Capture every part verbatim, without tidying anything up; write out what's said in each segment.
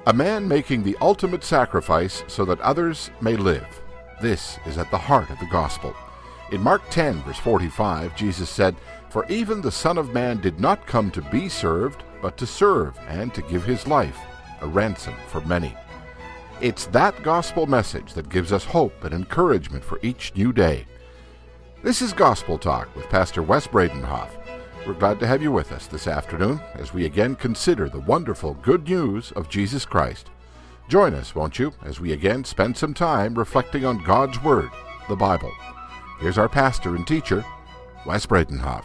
A man making the ultimate sacrifice so that others may live. This is at the heart of the gospel. In Mark ten, verse forty-five, Jesus said, "For even the Son of Man did not come to be served, but to serve and to give his life, a ransom for many." It's that gospel message that gives us hope and encouragement for each new day. This is Gospel Talk with Pastor Wes Bradenhoff. We're glad to have you with us this afternoon as we again consider the wonderful good news of Jesus Christ. Join us, won't you, as we again spend some time reflecting on God's Word, the Bible. Here's our pastor and teacher, Wes Bradenhoff.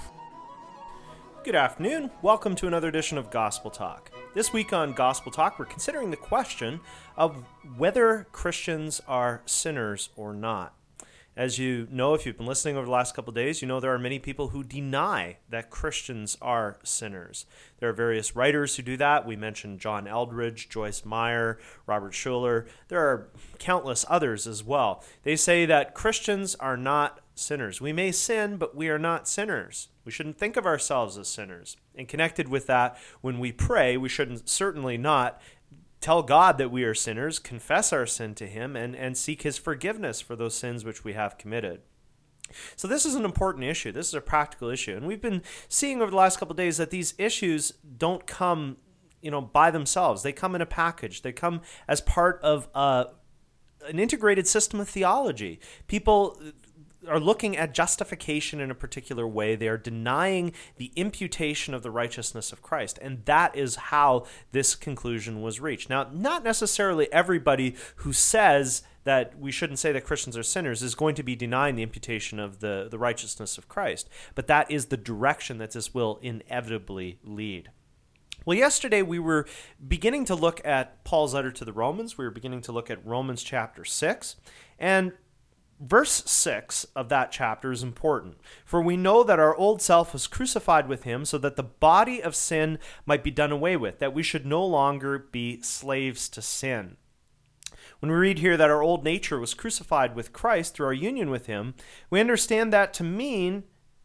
Good afternoon. Welcome to another edition of Gospel Talk. This week on Gospel Talk, we're considering the question of whether Christians are sinners or not. As you know, if you've been listening over the last couple of days, you know there are many people who deny that Christians are sinners. There are various writers who do that. We mentioned John Eldredge, Joyce Meyer, Robert Schuller. There are countless others as well. They say that Christians are not sinners. We may sin, but we are not sinners. We shouldn't think of ourselves as sinners. And connected with that, when we pray, we shouldn't certainly not tell God that we are sinners, confess our sin to Him, and, and seek His forgiveness for those sins which we have committed. So this is an important issue. This is a practical issue. And we've been seeing over the last couple of days that these issues don't come, you know, by themselves. They come in a package. They come as part of a, an integrated system of theology. People are looking at justification in a particular way. They are denying the imputation of the righteousness of Christ. And that is how this conclusion was reached. Now, not necessarily everybody who says that we shouldn't say that Christians are sinners is going to be denying the imputation of the, the righteousness of Christ. But that is the direction that this will inevitably lead. Well, yesterday we were beginning to look at Paul's letter to the Romans. We were beginning to look at Romans chapter six. And Verse six of that chapter is important. "For we know that our old self was crucified with him so that the body of sin might be done away with, that we should no longer be slaves to sin." When we read here that our old nature was crucified with Christ through our union with him, we understand that to mean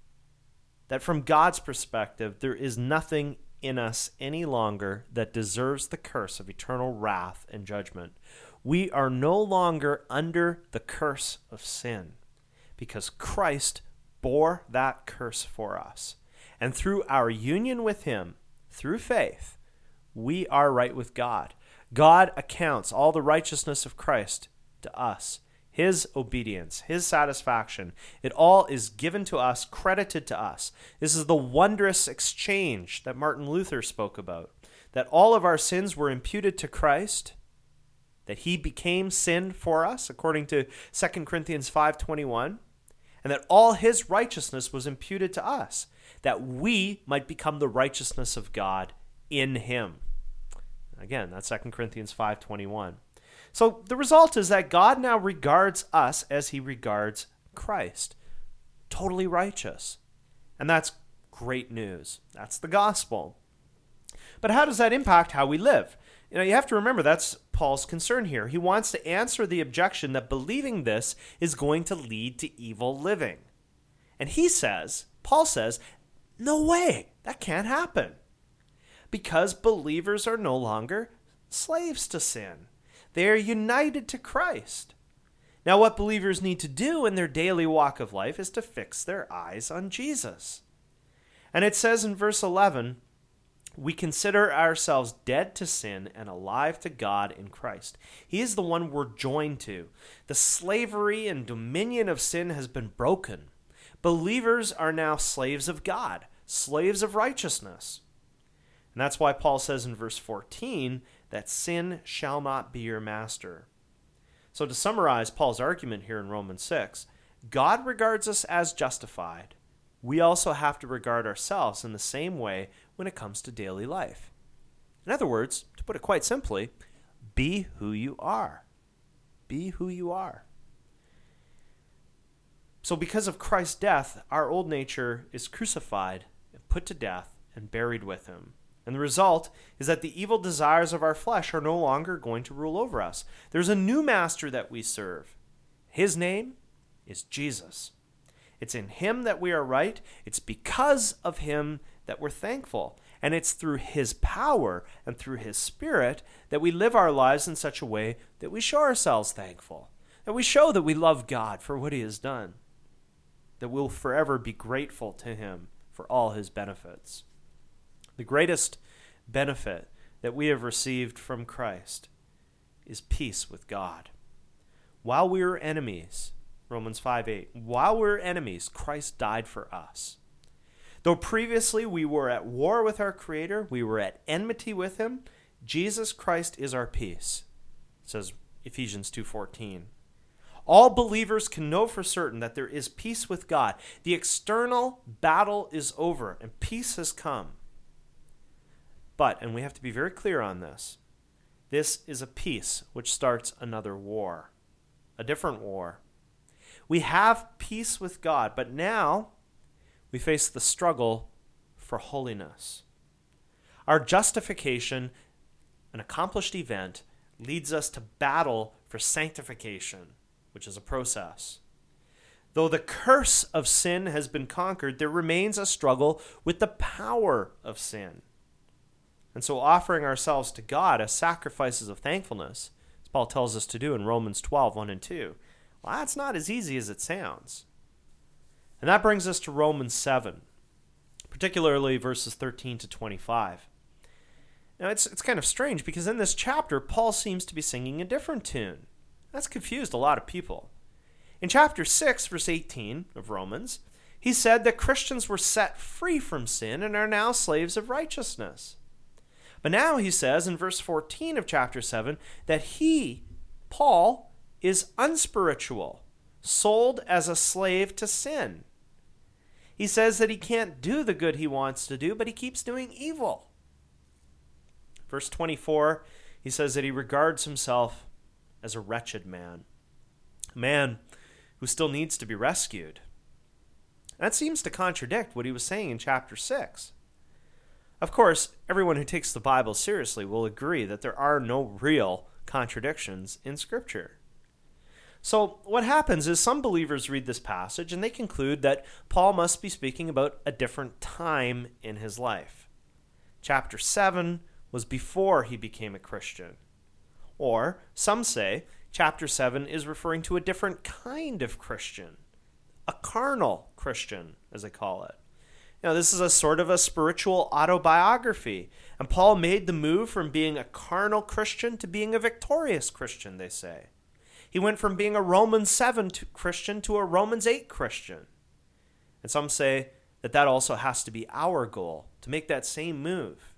that from God's perspective, there is nothing in us any longer that deserves the curse of eternal wrath and judgment. We are no longer under the curse of sin because Christ bore that curse for us. And through our union with him, through faith, we are right with God. God accounts all the righteousness of Christ to us, his obedience, his satisfaction. It all is given to us, credited to us. This is the wondrous exchange that Martin Luther spoke about, that all of our sins were imputed to Christ, that he became sin for us, according to Second Corinthians five twenty-one, and that all his righteousness was imputed to us, that we might become the righteousness of God in him. Again, that's Second Corinthians five twenty-one. So the result is that God now regards us as he regards Christ, totally righteous. And that's great news. That's the gospel. But how does that impact how we live? You know, you have to remember that's Paul's concern here. He wants to answer the objection that believing this is going to lead to evil living. And he says, Paul says, no way, that can't happen. Because believers are no longer slaves to sin. They are united to Christ. Now, what believers need to do in their daily walk of life is to fix their eyes on Jesus. And it says in verse eleven, "We consider ourselves dead to sin and alive to God in Christ." He is the one we're joined to. The slavery and dominion of sin has been broken. Believers are now slaves of God, slaves of righteousness. And that's why Paul says in verse fourteen that sin shall not be your master. So to summarize Paul's argument here in Romans six, God regards us as justified. We also have to regard ourselves in the same way when it comes to daily life. In other words, to put it quite simply, be who you are. Be who you are. So because of Christ's death, our old nature is crucified and put to death and buried with him. And the result is that the evil desires of our flesh are no longer going to rule over us. There's a new master that we serve. His name is Jesus. It's in him that we are right. It's because of him that we're thankful. And it's through his power and through his Spirit that we live our lives in such a way that we show ourselves thankful, that we show that we love God for what he has done, that we'll forever be grateful to him for all his benefits. The greatest benefit that we have received from Christ is peace with God. While we were enemies, Romans five eight, while we were enemies, Christ died for us. Though previously we were at war with our Creator, we were at enmity with him, Jesus Christ is our peace, says Ephesians two fourteen. All believers can know for certain that there is peace with God. The external battle is over and peace has come. But, and we have to be very clear on this, this is a peace which starts another war, a different war. We have peace with God, but now we face the struggle for holiness. Our justification, an accomplished event, leads us to battle for sanctification, which is a process. Though the curse of sin has been conquered, there remains a struggle with the power of sin. And so offering ourselves to God as sacrifices of thankfulness, as Paul tells us to do in Romans twelve, one and two, well, that's not as easy as it sounds. And that brings us to Romans seven, particularly verses thirteen to twenty-five. Now, it's it's kind of strange because in this chapter, Paul seems to be singing a different tune. That's confused a lot of people. In chapter six, verse eighteen of Romans, he said that Christians were set free from sin and are now slaves of righteousness. But now he says in verse fourteen of chapter seven that he, Paul, is unspiritual, sold as a slave to sin. He says that he can't do the good he wants to do, but he keeps doing evil. Verse twenty-four, he says that he regards himself as a wretched man, a man who still needs to be rescued. That seems to contradict what he was saying in chapter six. Of course, everyone who takes the Bible seriously will agree that there are no real contradictions in Scripture. So what happens is some believers read this passage and they conclude that Paul must be speaking about a different time in his life. Chapter seven was before he became a Christian. Or some say chapter seven is referring to a different kind of Christian, a carnal Christian, as they call it. Now, this is a sort of a spiritual autobiography, and Paul made the move from being a carnal Christian to being a victorious Christian, they say. He went from being a Romans seven Christian to a Romans eight Christian. And some say that that also has to be our goal, to make that same move.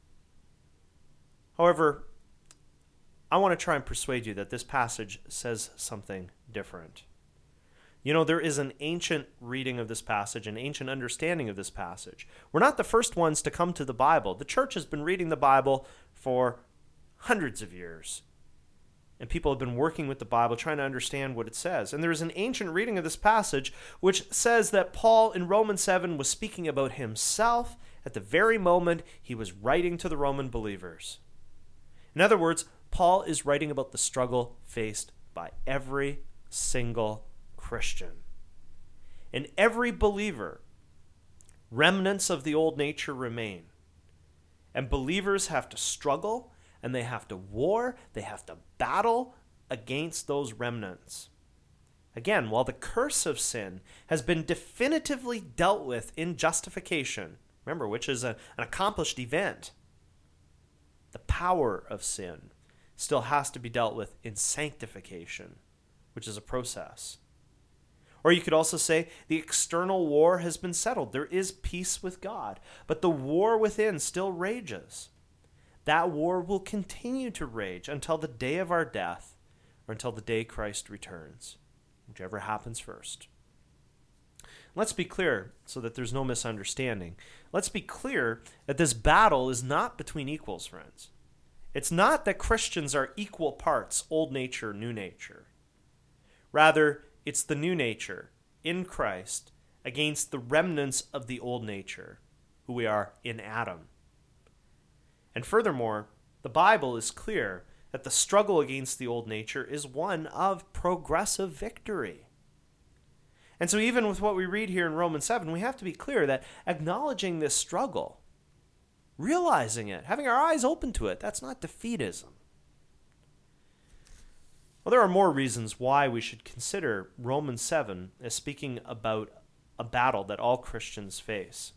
However, I want to try and persuade you that this passage says something different. You know, there is an ancient reading of this passage, an ancient understanding of this passage. We're not the first ones to come to the Bible. The church has been reading the Bible for hundreds of years. And people have been working with the Bible, trying to understand what it says. And there is an ancient reading of this passage which says that Paul in Romans seven was speaking about himself at the very moment he was writing to the Roman believers. In other words, Paul is writing about the struggle faced by every single Christian. In every believer, remnants of the old nature remain. And believers have to struggle, and they have to war, they have to battle against those remnants. Again, while the curse of sin has been definitively dealt with in justification, remember, which is a, an accomplished event, the power of sin still has to be dealt with in sanctification, which is a process. Or you could also say the external war has been settled. There is peace with God, but the war within still rages. That war will continue to rage until the day of our death or until the day Christ returns, whichever happens first. Let's be clear so that there's no misunderstanding. Let's be clear that this battle is not between equals, friends. It's not that Christians are equal parts, old nature, new nature. Rather, it's the new nature in Christ against the remnants of the old nature, who we are in Adam. And furthermore, the Bible is clear that the struggle against the old nature is one of progressive victory. And so even with what we read here in Romans seven, we have to be clear that acknowledging this struggle realizing it, having our eyes open to it. That's not defeatism. Well, there are more reasons why we should consider Romans seven as speaking about a battle that all Christians face.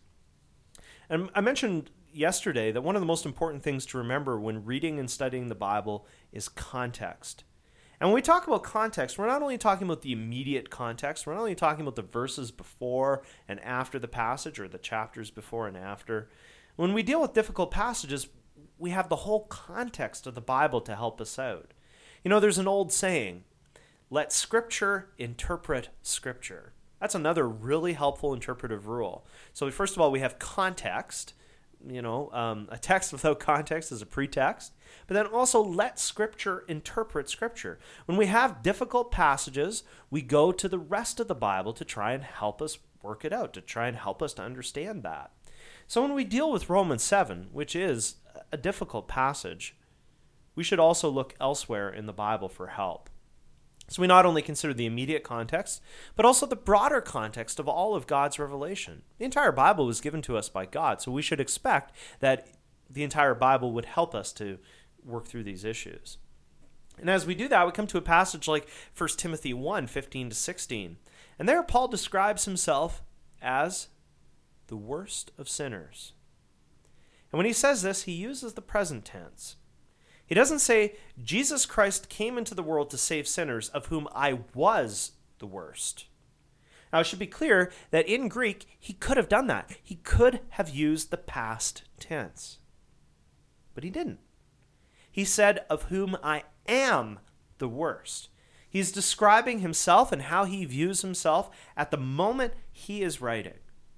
And I mentioned yesterday that one of the most important things to remember when reading and studying the Bible is context. And when we talk about context, we're not only talking about the immediate context, we're not only talking about the verses before and after the passage or the chapters before and after. When we deal with difficult passages, we have the whole context of the Bible to help us out. You know, there's an old saying, let Scripture interpret Scripture. That's another really helpful interpretive rule. So first of all, we have context. You know, um, a text without context is a pretext. But then also let Scripture interpret Scripture. When we have difficult passages, we go to the rest of the Bible to try and help us work it out, to try and help us to understand that. So when we deal with Romans seven, which is a difficult passage, we should also look elsewhere in the Bible for help. So we not only consider the immediate context, but also the broader context of all of God's revelation. The entire Bible was given to us by God, so we should expect that the entire Bible would help us to work through these issues. And as we do that, we come to a passage like First Timothy one, fifteen to sixteen. And there Paul describes himself as the worst of sinners. And when he says this, he uses the present tense. He doesn't say, Jesus Christ came into the world to save sinners, of whom I was the worst. Now, it should be clear that in Greek, he could have done that. He could have used the past tense. But he didn't. He said, of whom I am the worst. He's describing himself and how he views himself at the moment he is writing.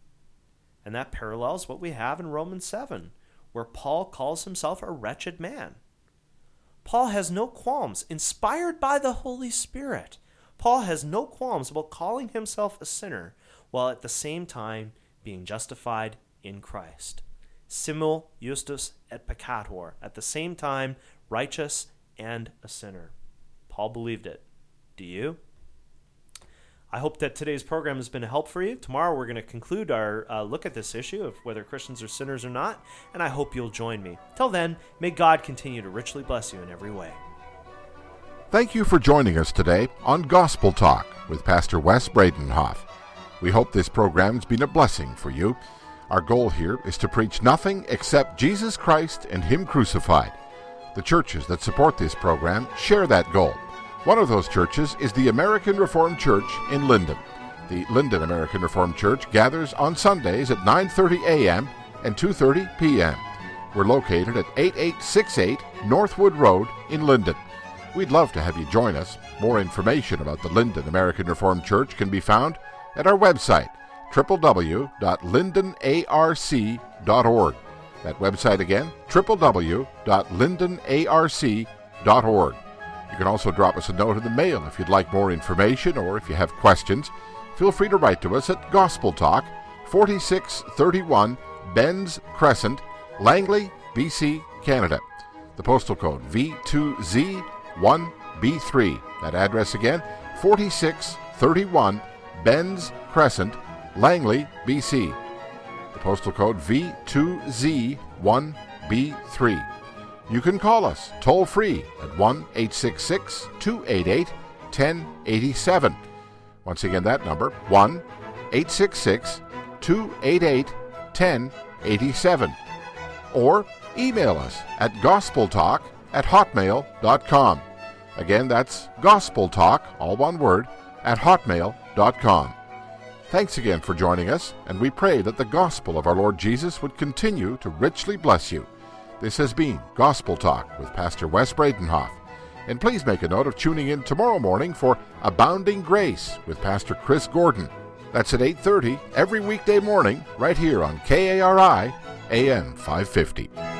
And that parallels what we have in Romans seven, where Paul calls himself a wretched man. Paul has no qualms, inspired by the Holy Spirit. Paul has no qualms about calling himself a sinner while at the same time being justified in Christ. Simul justus et peccator, at the same time righteous and a sinner. Paul believed it. Do you? I hope that today's program has been a help for you. Tomorrow we're going to conclude our uh, look at this issue of whether Christians are sinners or not, and I hope you'll join me. Till then, may God continue to richly bless you in every way. Thank you for joining us today on Gospel Talk with Pastor Wes Bradenhoff. We hope this program's been a blessing for you. Our goal here is to preach nothing except Jesus Christ and Him crucified. The churches that support this program share that goal. One of those churches is the American Reformed Church in Linden. The Linden American Reformed Church gathers on Sundays at nine thirty a.m. and two thirty p.m. We're located at eighty-eight sixty-eight Northwood Road in Linden. We'd love to have you join us. More information about the Linden American Reformed Church can be found at our website, w w w dot linden a r c dot org. That website again, w w w dot linden a r c dot org. You can also drop us a note in the mail if you'd like more information or if you have questions. Feel free to write to us at Gospel Talk, forty-six thirty-one Benz Crescent, Langley, B C, Canada. The postal code V two Z one B three. That address again, forty-six thirty-one Benz Crescent, Langley, B C. The postal code V two Z one B three. You can call us toll-free at one eight six six, two eight eight, one zero eight seven. Once again, that number, one eight six six, two eight eight, one zero eight seven. Or email us at gospeltalk at hotmail dot com. Again, that's gospeltalk, all one word, at hotmail dot com. Thanks again for joining us, and we pray that the gospel of our Lord Jesus would continue to richly bless you. This has been Gospel Talk with Pastor Wes Bradenhoff. And please make a note of tuning in tomorrow morning for Abounding Grace with Pastor Chris Gordon. That's at eight thirty every weekday morning right here on K A R I A M five fifty.